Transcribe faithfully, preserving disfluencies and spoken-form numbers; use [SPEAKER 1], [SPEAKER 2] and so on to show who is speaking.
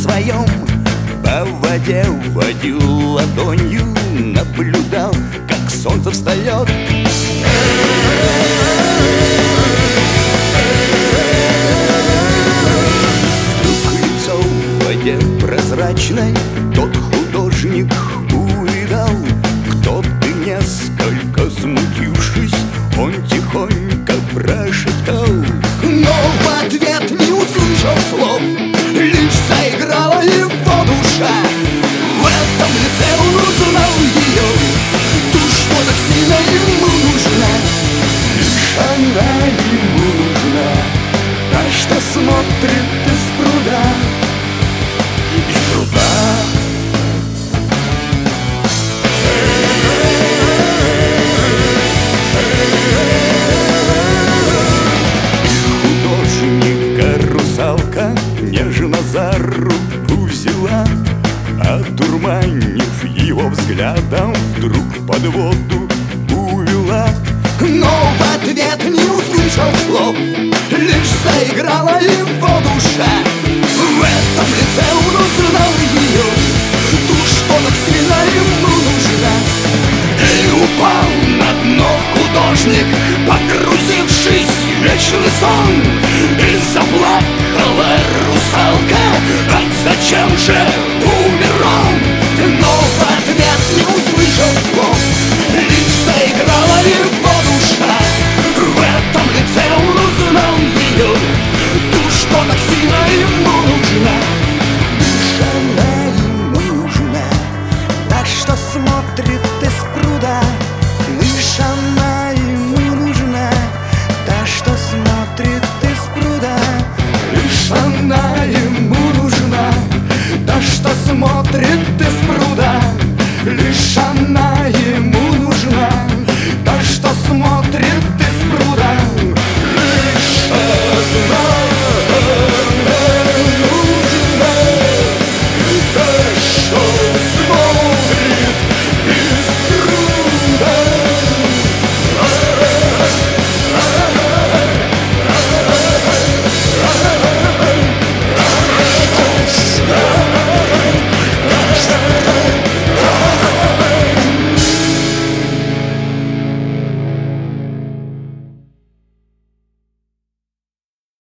[SPEAKER 1] своем по воде водил ладонью, наблюдал, как солнце встает. Вдруг лицо в воде прозрачной тот художник увидал. Кто-то, несколько смутившись, он тихонько прошептал, но в ответ не услышал слов, лишь заиграла его душа. В этом лице он узнал ее, ту, что так сильно ему нужна. Лишь она ему нужна, та, что смотрит из пруда, из пруда. Нежно за руку взяла, одурманив его взглядом, вдруг под воду увела. Но в ответ не услышал слов, лишь заиграла его душа. В этом лице он узнал ее, ту, что так сильно ему нужна. И упал на дно художник, погрузившись в вечный сон, и заплакала русалка. А зачем же